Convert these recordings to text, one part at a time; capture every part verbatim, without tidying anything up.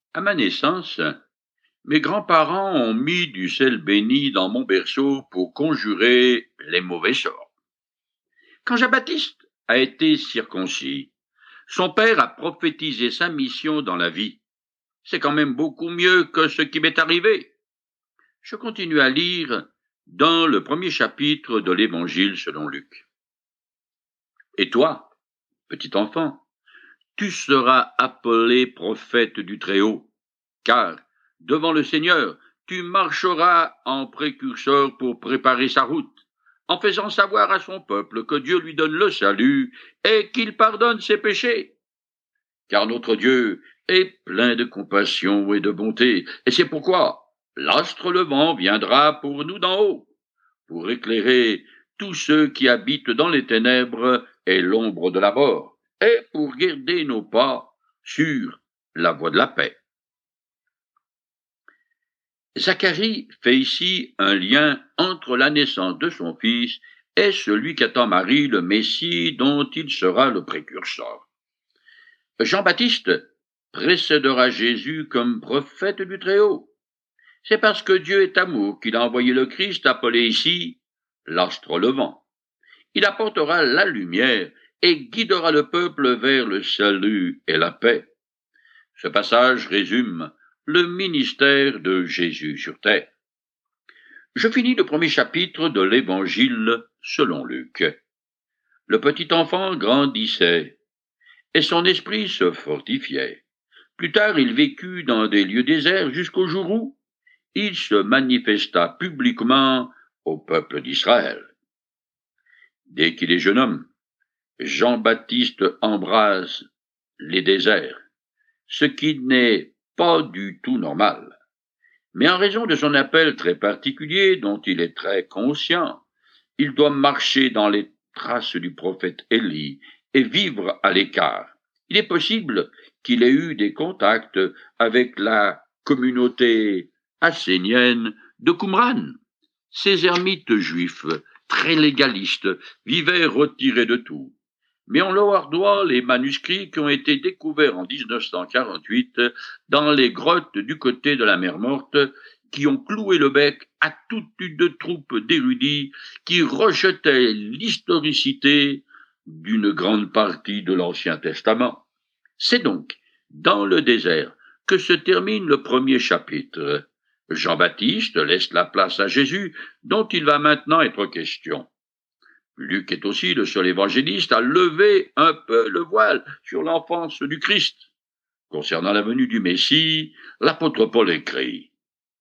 À ma naissance, mes grands-parents ont mis du sel béni dans mon berceau pour conjurer les mauvais sorts. Quand Jean-Baptiste a été circoncis, son père a prophétisé sa mission dans la vie. C'est quand même beaucoup mieux que ce qui m'est arrivé. Je continue à lire dans le premier chapitre de l'Évangile selon Luc. Et toi, petit enfant, tu seras appelé prophète du Très-Haut, car devant le Seigneur, tu marcheras en précurseur pour préparer sa route, en faisant savoir à son peuple que Dieu lui donne le salut et qu'il pardonne ses péchés. Car notre Dieu est plein de compassion et de bonté, et c'est pourquoi l'astre levant viendra pour nous d'en haut, pour éclairer tous ceux qui habitent dans les ténèbres et l'ombre de la mort, et pour guider nos pas sur la voie de la paix. Zacharie fait ici un lien entre la naissance de son fils et celui qu'attend Marie, le Messie, dont il sera le précurseur. Jean-Baptiste précédera Jésus comme prophète du Très-Haut. C'est parce que Dieu est amour qu'il a envoyé le Christ, appelé ici l'astre levant. Il apportera la lumière et guidera le peuple vers le salut et la paix. Ce passage résume le ministère de Jésus sur terre. Je finis le premier chapitre de l'Évangile selon Luc. Le petit enfant grandissait, et son esprit se fortifiait. Plus tard, il vécut dans des lieux déserts jusqu'au jour où il se manifesta publiquement au peuple d'Israël. Dès qu'il est jeune homme, Jean-Baptiste embrase les déserts, ce qui n'est pas du tout normal. Mais en raison de son appel très particulier, dont il est très conscient, il doit marcher dans les traces du prophète Élie et vivre à l'écart. Il est possible qu'il ait eu des contacts avec la communauté assénienne de Qumran. Ces ermites juifs, très légalistes, vivaient retirés de tout. Mais on leur doit les manuscrits qui ont été découverts en dix-neuf cent quarante-huit dans les grottes du côté de la mer Morte, qui ont cloué le bec à toute une troupe d'érudits qui rejetaient l'historicité d'une grande partie de l'Ancien Testament. C'est donc dans le désert que se termine le premier chapitre. Jean-Baptiste laisse la place à Jésus, dont il va maintenant être question. Luc est aussi le seul évangéliste à lever un peu le voile sur l'enfance du Christ. Concernant la venue du Messie, l'apôtre Paul écrit :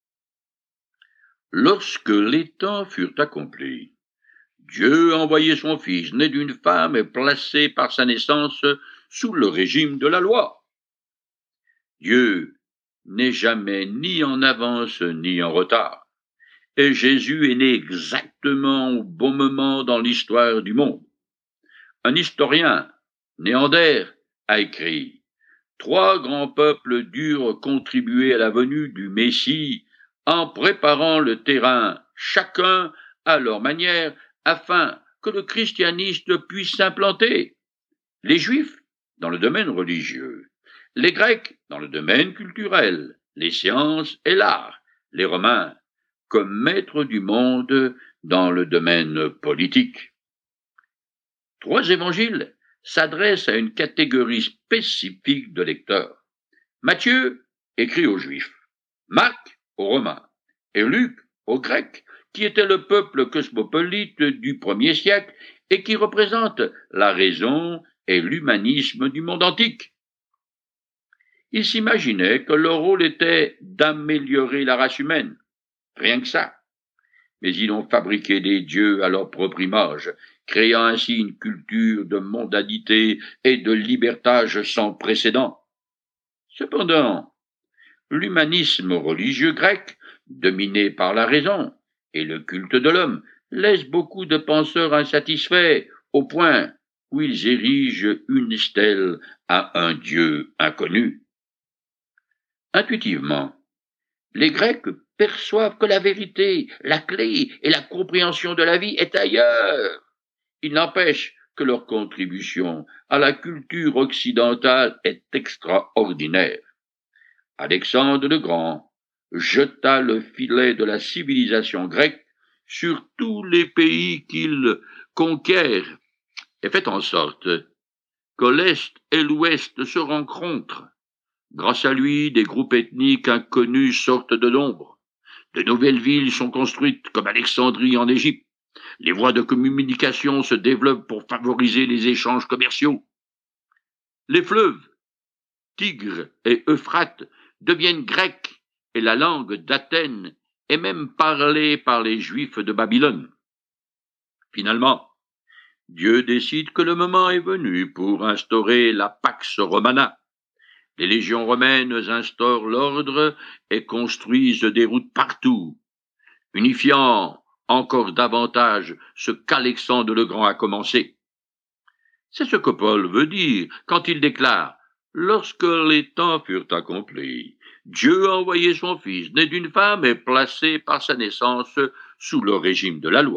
« Lorsque les temps furent accomplis, Dieu a envoyé son Fils, né d'une femme et placé par sa naissance sous le régime de la loi. Dieu n'est jamais ni en avance ni en retard. Et Jésus est né exactement au bon moment dans l'histoire du monde. Un historien, Néander, a écrit : « Trois grands peuples durent contribuer à la venue du Messie en préparant le terrain, chacun à leur manière, afin que le christianisme puisse s'implanter. Les Juifs dans le domaine religieux, les Grecs dans le domaine culturel, les sciences et l'art, les Romains comme maîtres du monde dans le domaine politique. » Trois évangiles s'adressent à une catégorie spécifique de lecteurs. Matthieu écrit aux Juifs, Marc aux Romains et Luc aux Grecs, qui était le peuple cosmopolite du premier siècle et qui représente la raison et l'humanisme du monde antique. Ils s'imaginaient que leur rôle était d'améliorer la race humaine. Rien que ça. Mais ils ont fabriqué des dieux à leur propre image, créant ainsi une culture de mondanité et de libertage sans précédent. Cependant, l'humanisme religieux grec, dominé par la raison et le culte de l'homme, laisse beaucoup de penseurs insatisfaits, au point où ils érigent une stèle à un dieu inconnu. Intuitivement, les Grecs perçoivent que la vérité, la clé et la compréhension de la vie est ailleurs. Il n'empêche que leur contribution à la culture occidentale est extraordinaire. Alexandre le Grand jeta le filet de la civilisation grecque sur tous les pays qu'il conquiert et fait en sorte que l'Est et l'Ouest se rencontrent. Grâce à lui, des groupes ethniques inconnus sortent de l'ombre. De nouvelles villes sont construites comme Alexandrie en Égypte. Les voies de communication se développent pour favoriser les échanges commerciaux. Les fleuves, Tigre et Euphrate, deviennent grecs et la langue d'Athènes est même parlée par les Juifs de Babylone. Finalement, Dieu décide que le moment est venu pour instaurer la Pax Romana. Les légions romaines instaurent l'ordre et construisent des routes partout, unifiant encore davantage ce qu'Alexandre le Grand a commencé. C'est ce que Paul veut dire quand il déclare « Lorsque les temps furent accomplis, Dieu a envoyé son Fils, né d'une femme et placé par sa naissance sous le régime de la loi. »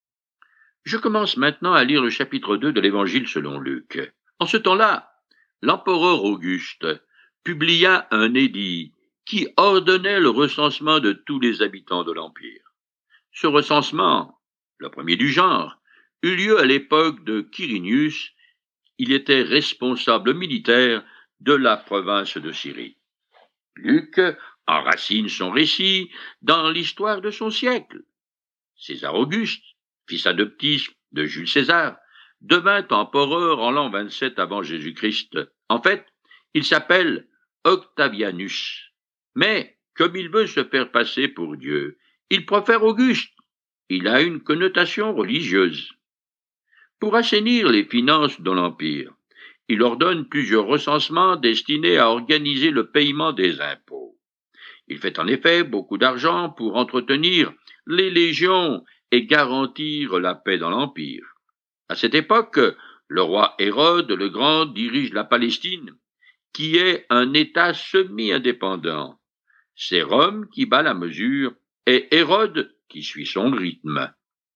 Je commence maintenant à lire le chapitre deux de l'Évangile selon Luc. En ce temps-là, l'empereur Auguste publia un édit qui ordonnait le recensement de tous les habitants de l'Empire. Ce recensement, le premier du genre, eut lieu à l'époque de Quirinius. Il était responsable militaire de la province de Syrie. Luc enracine son récit dans l'histoire de son siècle. César Auguste, fils adoptif de Jules César, devint empereur en l'an vingt-sept avant Jésus-Christ. En fait, il s'appelle Octavianus. Mais, comme il veut se faire passer pour Dieu, il préfère Auguste. Il a une connotation religieuse. Pour assainir les finances de l'Empire, il ordonne plusieurs recensements destinés à organiser le paiement des impôts. Il fait en effet beaucoup d'argent pour entretenir les légions et garantir la paix dans l'Empire. À cette époque, le roi Hérode le Grand dirige la Palestine, qui est un État semi-indépendant. C'est Rome qui bat la mesure et Hérode qui suit son rythme.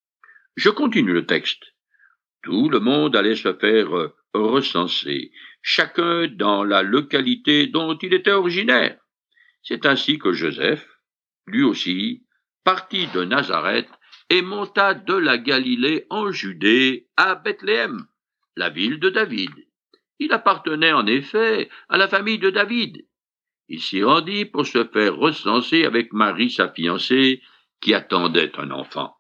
Je continue le texte. Tout le monde allait se faire recenser, chacun dans la localité dont il était originaire. C'est ainsi que Joseph, lui aussi, partit de Nazareth et monta de la Galilée en Judée à Bethléem, la ville de David. Il appartenait en effet à la famille de David. Il s'y rendit pour se faire recenser avec Marie, sa fiancée, qui attendait un enfant.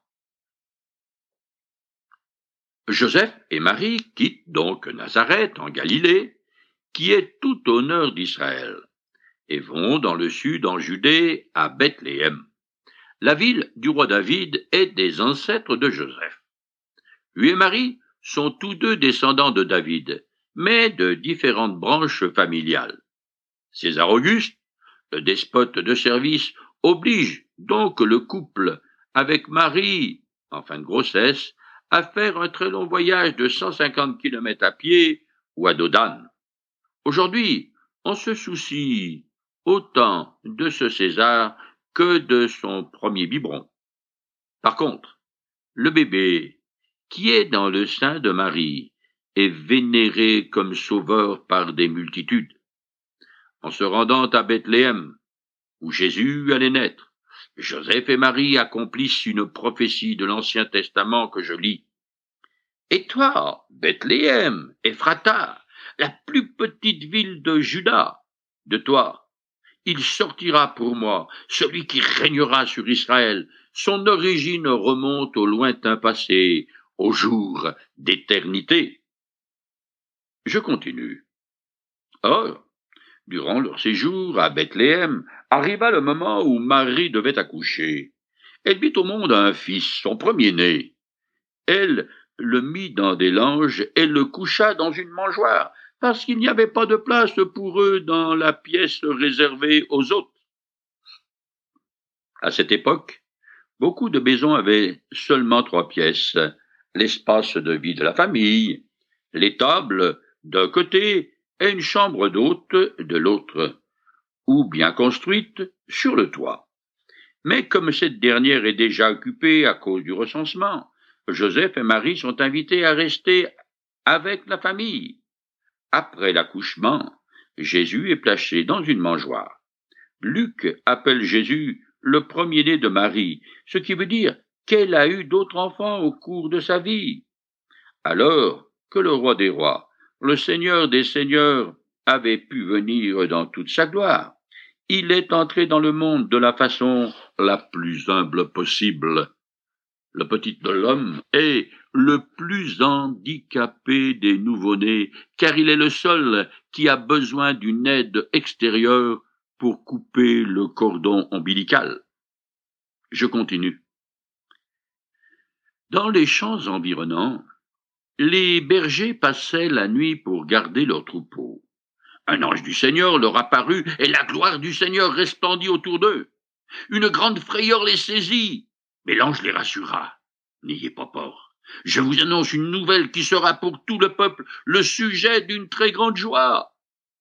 Joseph et Marie quittent donc Nazareth en Galilée, qui est tout au nord d'Israël, et vont dans le sud en Judée à Bethléem. La ville du roi David est des ancêtres de Joseph. Lui et Marie sont tous deux descendants de David, mais de différentes branches familiales. César Auguste, le despote de service, oblige donc le couple avec Marie, en fin de grossesse, à faire un très long voyage de cent cinquante kilomètres à pied ou à dos d'âne. Aujourd'hui, on se soucie autant de ce César que de son premier biberon. Par contre, le bébé, qui est dans le sein de Marie, est vénéré comme sauveur par des multitudes. En se rendant à Bethléem, où Jésus allait naître, Joseph et Marie accomplissent une prophétie de l'Ancien Testament que je lis. Et toi, Bethléem, Ephrata, la plus petite ville de Juda, de toi, il sortira pour moi celui qui régnera sur Israël. Son origine remonte au lointain passé, au jour d'éternité. Je continue. Or, durant leur séjour à Bethléem, arriva le moment où Marie devait accoucher. Elle vit au monde un fils, son premier-né. Elle le mit dans des langes et le coucha dans une mangeoire, parce qu'il n'y avait pas de place pour eux dans la pièce réservée aux hôtes. À cette époque, beaucoup de maisons avaient seulement trois pièces, l'espace de vie de la famille, l'étable d'un côté et une chambre d'hôte de l'autre, ou bien construite sur le toit. Mais comme cette dernière est déjà occupée à cause du recensement, Joseph et Marie sont invités à rester avec la famille. Après l'accouchement, Jésus est placé dans une mangeoire. Luc appelle Jésus le premier-né de Marie, ce qui veut dire qu'elle a eu d'autres enfants au cours de sa vie. Alors que le roi des rois, le Seigneur des seigneurs, avait pu venir dans toute sa gloire, il est entré dans le monde de la façon la plus humble possible. Le petit de l'homme est le plus handicapé des nouveau-nés, car il est le seul qui a besoin d'une aide extérieure pour couper le cordon ombilical. Je continue. Dans les champs environnants, les bergers passaient la nuit pour garder leurs troupeaux. Un ange du Seigneur leur apparut, et la gloire du Seigneur resplendit autour d'eux. Une grande frayeur les saisit, mais l'ange les rassura. N'ayez pas peur. Je vous annonce une nouvelle qui sera pour tout le peuple le sujet d'une très grande joie.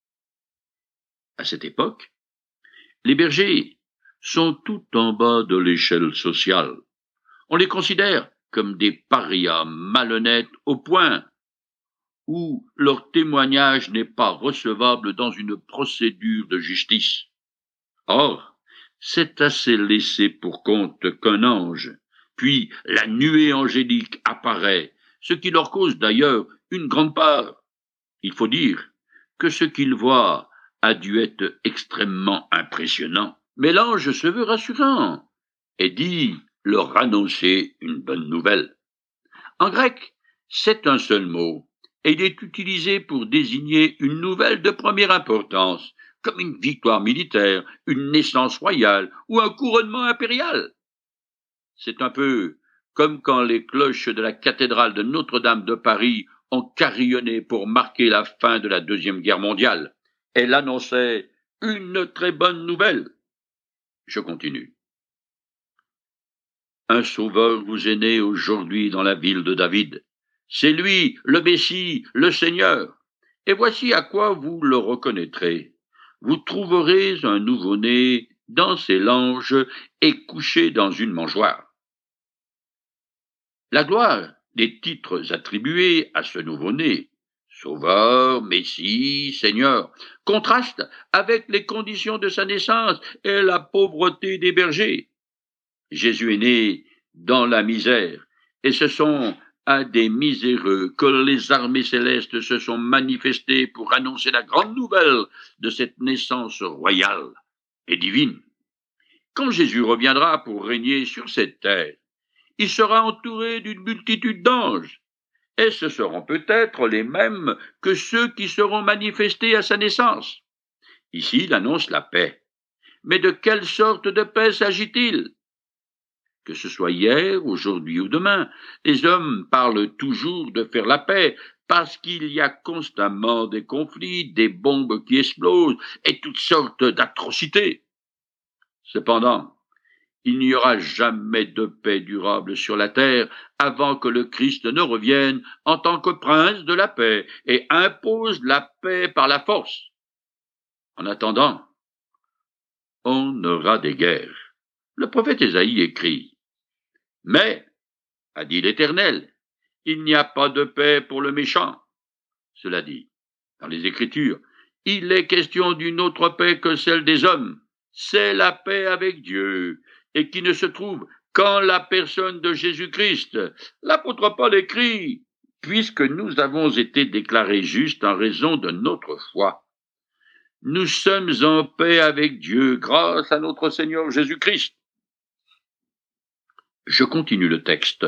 À cette époque, les bergers sont tout en bas de l'échelle sociale. On les considère comme des parias malhonnêtes au point où leur témoignage n'est pas recevable dans une procédure de justice. Or, c'est assez laissé pour compte qu'un ange, puis la nuée angélique apparaît, ce qui leur cause d'ailleurs une grande peur. Il faut dire que ce qu'ils voient a dû être extrêmement impressionnant. Mais l'ange se veut rassurant et dit leur annoncer une bonne nouvelle. En grec, c'est un seul mot, et il est utilisé pour désigner une nouvelle de première importance, comme une victoire militaire, une naissance royale ou un couronnement impérial. C'est un peu comme quand les cloches de la cathédrale de Notre-Dame de Paris ont carillonné pour marquer la fin de la Deuxième Guerre mondiale. Elle annonçait une très bonne nouvelle. Je continue. Un sauveur vous est né aujourd'hui dans la ville de David. C'est lui, le Messie, le Seigneur. Et voici à quoi vous le reconnaîtrez. Vous trouverez un nouveau-né dans ses langes et couché dans une mangeoire. La gloire des titres attribués à ce nouveau-né, Sauveur, Messie, Seigneur, contraste avec les conditions de sa naissance et la pauvreté des bergers. Jésus est né dans la misère, et ce sont à des miséreux que les armées célestes se sont manifestées pour annoncer la grande nouvelle de cette naissance royale et divine. Quand Jésus reviendra pour régner sur cette terre, il sera entouré d'une multitude d'anges, et ce seront peut-être les mêmes que ceux qui seront manifestés à sa naissance. Ici, il annonce la paix. Mais de quelle sorte de paix s'agit-il? Que ce soit hier, aujourd'hui ou demain, les hommes parlent toujours de faire la paix, parce qu'il y a constamment des conflits, des bombes qui explosent, et toutes sortes d'atrocités. Cependant, il n'y aura jamais de paix durable sur la terre avant que le Christ ne revienne en tant que prince de la paix et impose la paix par la force. En attendant, on aura des guerres. Le prophète Ésaïe écrit « Mais, a dit l'Éternel, il n'y a pas de paix pour le méchant. » Cela dit, dans les Écritures, il est question d'une autre paix que celle des hommes. C'est la paix avec Dieu, et qui ne se trouve qu'en la personne de Jésus-Christ. L'apôtre Paul écrit « Puisque nous avons été déclarés justes en raison de notre foi, nous sommes en paix avec Dieu grâce à notre Seigneur Jésus-Christ. » Je continue le texte.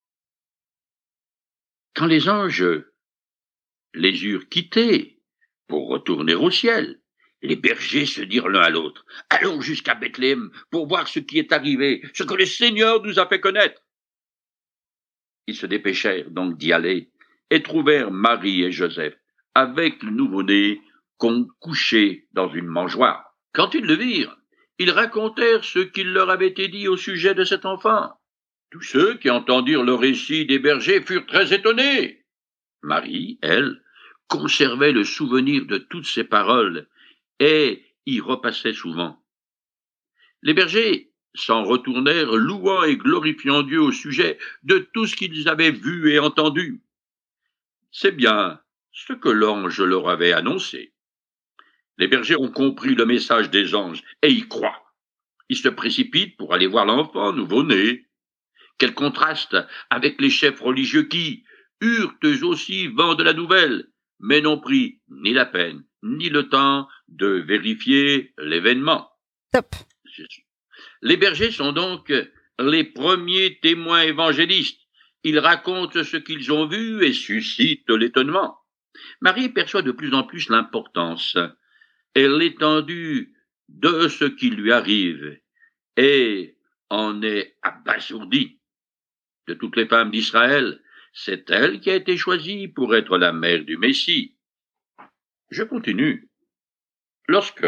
Quand les anges les eurent quittés pour retourner au ciel, les bergers se dirent l'un à l'autre, « Allons jusqu'à Bethléem pour voir ce qui est arrivé, ce que le Seigneur nous a fait connaître. » Ils se dépêchèrent donc d'y aller et trouvèrent Marie et Joseph avec le nouveau-né qu'on couchait dans une mangeoire. Quand ils le virent, ils racontèrent ce qu'il leur avait été dit au sujet de cet enfant. Tous ceux qui entendirent le récit des bergers furent très étonnés. Marie, elle, conservait le souvenir de toutes ces paroles et y repassait souvent. Les bergers s'en retournèrent louant et glorifiant Dieu au sujet de tout ce qu'ils avaient vu et entendu. C'est bien ce que l'ange leur avait annoncé. Les bergers ont compris le message des anges et y croient. Ils se précipitent pour aller voir l'enfant nouveau-né. Quel contraste avec les chefs religieux qui, eurent eux aussi vent de la nouvelle, mais n'ont pris ni la peine, ni le temps de vérifier l'événement. Top. Les bergers sont donc les premiers témoins évangélistes. Ils racontent ce qu'ils ont vu et suscitent l'étonnement. Marie perçoit de plus en plus l'importance et l'étendue de ce qui lui arrive et en est abasourdie. De toutes les femmes d'Israël, c'est elle qui a été choisie pour être la mère du Messie. Je continue. Lorsque,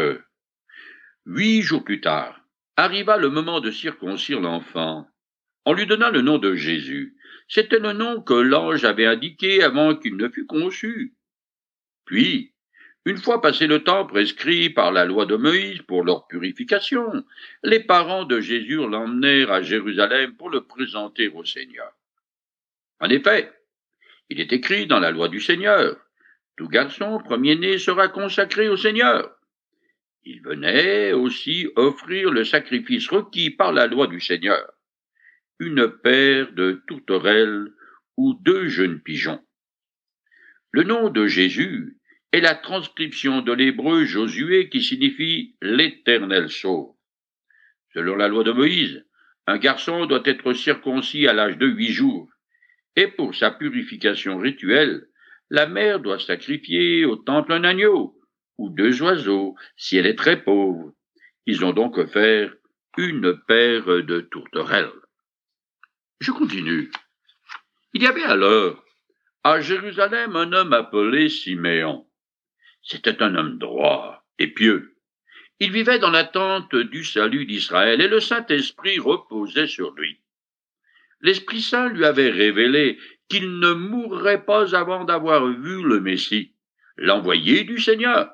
huit jours plus tard, arriva le moment de circoncire l'enfant, on lui donna le nom de Jésus. C'était le nom que l'ange avait indiqué avant qu'il ne fût conçu. Puis, une fois passé le temps prescrit par la loi de Moïse pour leur purification, les parents de Jésus l'emmenèrent à Jérusalem pour le présenter au Seigneur. En effet, il est écrit dans la loi du Seigneur, « Tout garçon premier-né sera consacré au Seigneur ». Il venait aussi offrir le sacrifice requis par la loi du Seigneur, une paire de tourterelles ou deux jeunes pigeons. Le nom de Jésus est la transcription de l'hébreu Josué qui signifie « l'Éternel sauve ». Selon la loi de Moïse, un garçon doit être circoncis à l'âge de huit jours, et pour sa purification rituelle, la mère doit sacrifier au temple un agneau ou deux oiseaux si elle est très pauvre. Ils ont donc offert une paire de tourterelles. Je continue. Il y avait alors à Jérusalem un homme appelé Siméon. C'était un homme droit et pieux. Il vivait dans l'attente du salut d'Israël et le Saint-Esprit reposait sur lui. L'Esprit Saint lui avait révélé qu'il ne mourrait pas avant d'avoir vu le Messie, l'envoyé du Seigneur.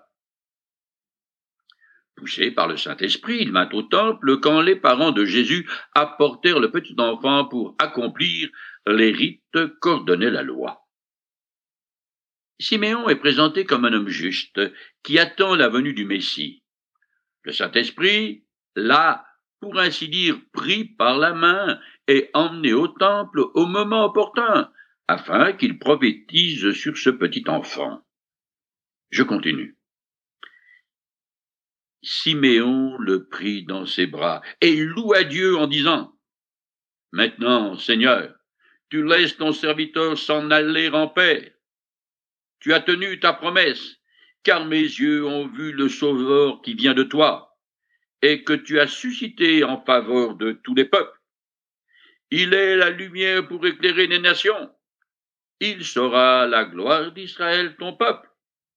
Poussé par le Saint-Esprit, il vint au temple quand les parents de Jésus apportèrent le petit enfant pour accomplir les rites qu'ordonnait la loi. Siméon est présenté comme un homme juste qui attend la venue du Messie. Le Saint-Esprit l'a, pour ainsi dire, pris par la main et emmené au temple au moment opportun, afin qu'il prophétise sur ce petit enfant. Je continue. Siméon le prit dans ses bras et loua Dieu en disant « Maintenant, Seigneur, tu laisses ton serviteur s'en aller en paix. Tu as tenu ta promesse, car mes yeux ont vu le Sauveur qui vient de toi, et que tu as suscité en faveur de tous les peuples. Il est la lumière pour éclairer les nations. Il sera la gloire d'Israël, ton peuple. »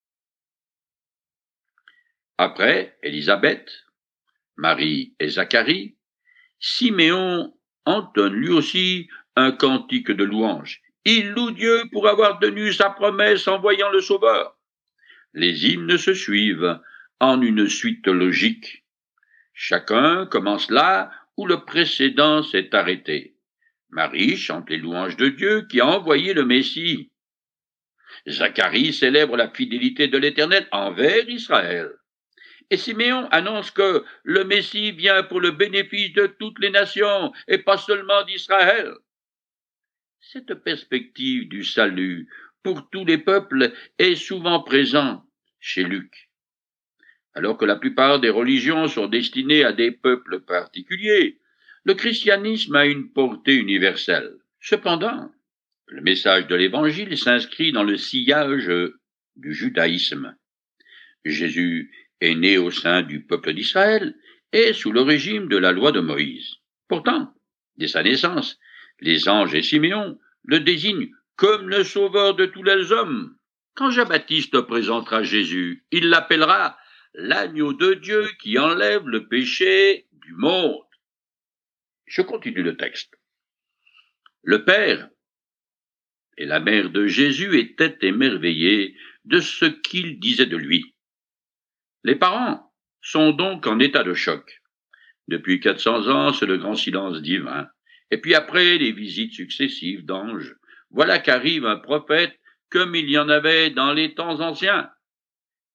Après Élisabeth, Marie et Zacharie, Siméon entonne lui aussi un cantique de louange. Il loue Dieu pour avoir tenu sa promesse en voyant le Sauveur. Les hymnes se suivent en une suite logique. Chacun commence là où le précédent s'est arrêté. Marie chante les louanges de Dieu qui a envoyé le Messie. Zacharie célèbre la fidélité de l'Éternel envers Israël. Et Siméon annonce que le Messie vient pour le bénéfice de toutes les nations et pas seulement d'Israël. Cette perspective du salut pour tous les peuples est souvent présente chez Luc. Alors que la plupart des religions sont destinées à des peuples particuliers, le christianisme a une portée universelle. Cependant, le message de l'Évangile s'inscrit dans le sillage du judaïsme. Jésus est né au sein du peuple d'Israël et sous le régime de la loi de Moïse. Pourtant, dès sa naissance, les anges et Siméon le désignent comme le sauveur de tous les hommes. Quand Jean-Baptiste présentera Jésus, il l'appellera l'agneau de Dieu qui enlève le péché du monde. Je continue le texte. Le Père et la mère de Jésus étaient émerveillés de ce qu'il disait de lui. Les parents sont donc en état de choc. Depuis quatre cents ans, c'est le grand silence divin. Et puis après les visites successives d'anges, voilà qu'arrive un prophète comme il y en avait dans les temps anciens.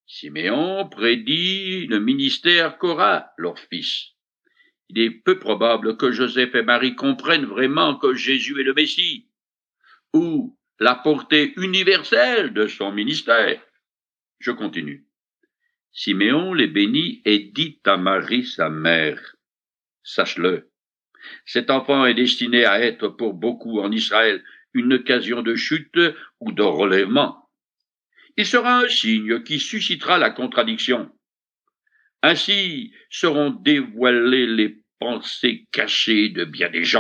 Siméon prédit le ministère qu'aura leur fils. Il est peu probable que Joseph et Marie comprennent vraiment que Jésus est le Messie, ou la portée universelle de son ministère. Je continue. Siméon les bénit et dit à Marie, sa mère, « Sache-le, cet enfant est destiné à être pour beaucoup en Israël une occasion de chute ou de relèvement. Il sera un signe qui suscitera la contradiction. Ainsi seront dévoilées les pensées cachées de bien des gens. »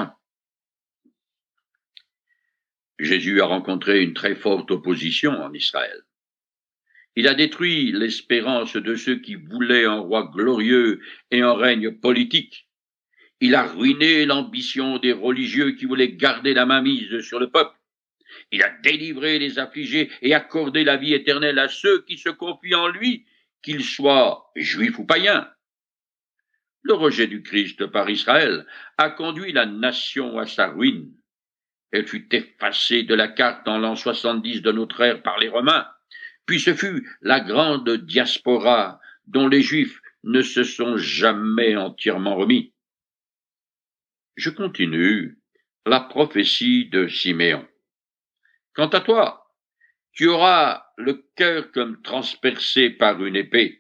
Jésus a rencontré une très forte opposition en Israël. Il a détruit l'espérance de ceux qui voulaient un roi glorieux et un règne politique. Il a ruiné l'ambition des religieux qui voulaient garder la mainmise sur le peuple. Il a délivré les affligés et accordé la vie éternelle à ceux qui se confient en lui, qu'ils soient juifs ou païens. Le rejet du Christ par Israël a conduit la nation à sa ruine. Elle fut effacée de la carte en l'an soixante-dix de notre ère par les Romains. Puis ce fut la grande diaspora dont les Juifs ne se sont jamais entièrement remis. Je continue la prophétie de Siméon. Quant à toi, tu auras le cœur comme transpercé par une épée.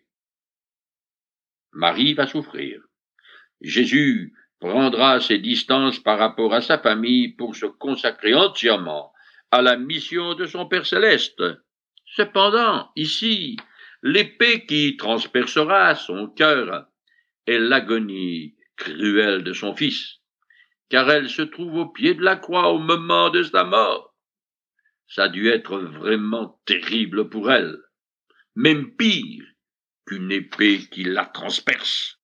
Marie va souffrir. Jésus prendra ses distances par rapport à sa famille pour se consacrer entièrement à la mission de son Père céleste. Cependant, ici, l'épée qui transpercera son cœur est l'agonie cruelle de son fils, car elle se trouve au pied de la croix au moment de sa mort. Ça a dû être vraiment terrible pour elle, même pire qu'une épée qui la transperce.